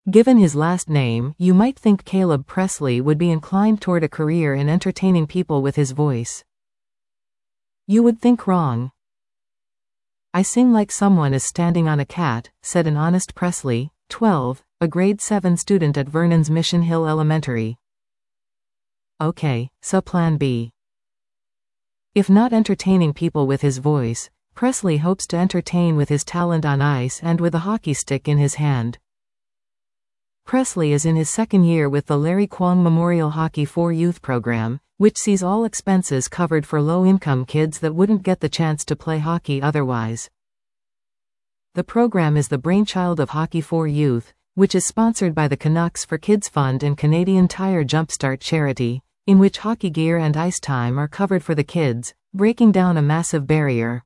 Given his last name, you might think Caleb Presley would be inclined toward a career in entertaining people with his voice. You would think wrong. I sing like someone is standing on a cat, said an honest Presley, 12, a grade 7 student at Vernon's Mission Hill Elementary. Okay, so plan B. If not entertaining people with his voice, Presley hopes to entertain with his talent on ice and with a hockey stick in his hand. Presley is in his second year with the Larry Kwong Memorial Hockey for Youth program, which sees all expenses covered for low-income kids that wouldn't get the chance to play hockey otherwise. The program is the brainchild of Hockey for Youth, which is sponsored by the Canucks for Kids Fund and Canadian Tire Jumpstart charity, in which hockey gear and ice time are covered for the kids, breaking down a massive barrier.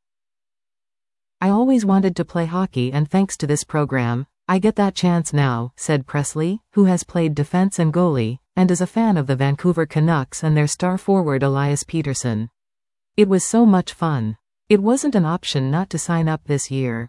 I always wanted to play hockey, and thanks to this program, I get that chance now, said Presley, who has played defense and goalie, and is a fan of the Vancouver Canucks and their star forward Elias Peterson. It was so much fun. It wasn't an option not to sign up this year.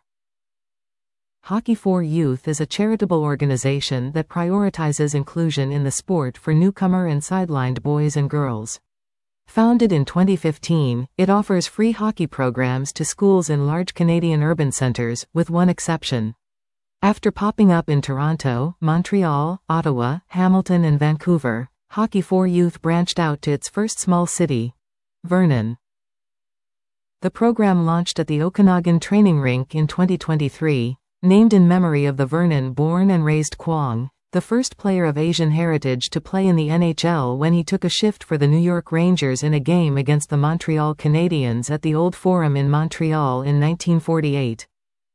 Hockey for Youth is a charitable organization that prioritizes inclusion in the sport for newcomer and sidelined boys and girls. Founded in 2015, it offers free hockey programs to schools in large Canadian urban centers, with one exception. After popping up in Toronto, Montreal, Ottawa, Hamilton and Vancouver, Hockey for Youth branched out to its first small city, Vernon. The program launched at the Okanagan Training Rink in 2023, named in memory of the Vernon-born and raised Kwong, the first player of Asian heritage to play in the NHL when he took a shift for the New York Rangers in a game against the Montreal Canadiens at the Old Forum in Montreal in 1948.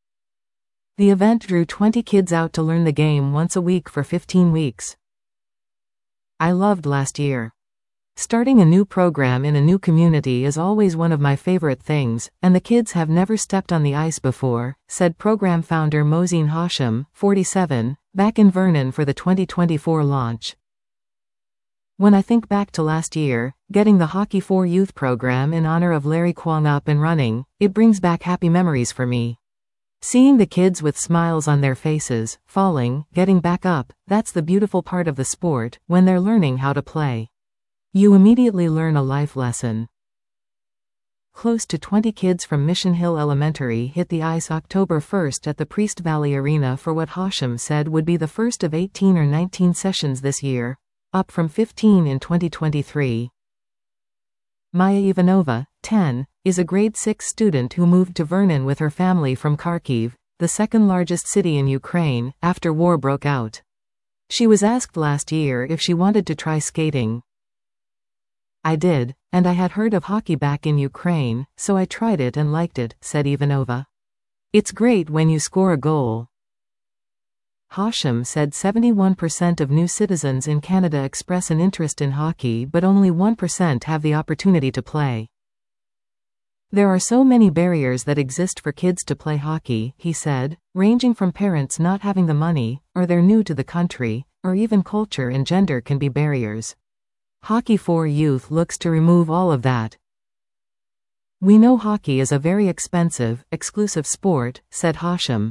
The event drew 20 kids out to learn the game once a week for 15 weeks. I loved last year. Starting a new program in a new community is always one of my favorite things, and the kids have never stepped on the ice before, said program founder Mohsin Hashim, 47, back in Vernon for the 2024 launch. When I think back to last year, getting the Hockey for Youth program in honor of Larry Kwong up and running, it brings back happy memories for me. Seeing the kids with smiles on their faces, falling, getting back up, that's the beautiful part of the sport, when they're learning how to play. You immediately learn a life lesson. Close to 20 kids from Mission Hill Elementary hit the ice October 1st at the Priest Valley Arena for what Hashim said would be the first of 18 or 19 sessions this year, up from 15 in 2023. Maya Ivanova, 10, is a grade 6 student who moved to Vernon with her family from Kharkiv, the second largest city in Ukraine, after war broke out. She was asked last year if she wanted to try skating. I did, and I had heard of hockey back in Ukraine, so I tried it and liked it, said Ivanova. It's great when you score a goal. Hashim said 71% of new citizens in Canada express an interest in hockey, but only 1% have the opportunity to play. There are so many barriers that exist for kids to play hockey, he said, ranging from parents not having the money, or they're new to the country, or even culture and gender can be barriers. Hockey for Youth looks to remove all of that. We know hockey is a very expensive, exclusive sport, said Hashim.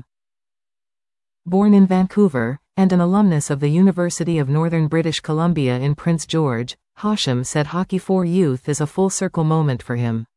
Born in Vancouver, and an alumnus of the University of Northern British Columbia in Prince George, Hashim said Hockey for Youth is a full-circle moment for him.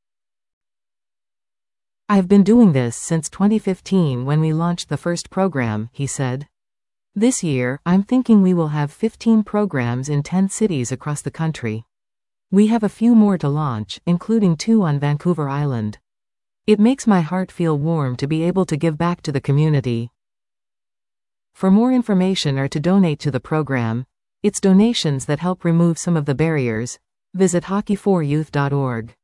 I've been doing this since 2015 when we launched the first program, he said. This year, I'm thinking we will have 15 programs in 10 cities across the country. We have a few more to launch, including 2 on Vancouver Island. It makes my heart feel warm to be able to give back to the community. For more information or to donate to the program, it's donations that help remove some of the barriers. Visit hockeyforyouth.org.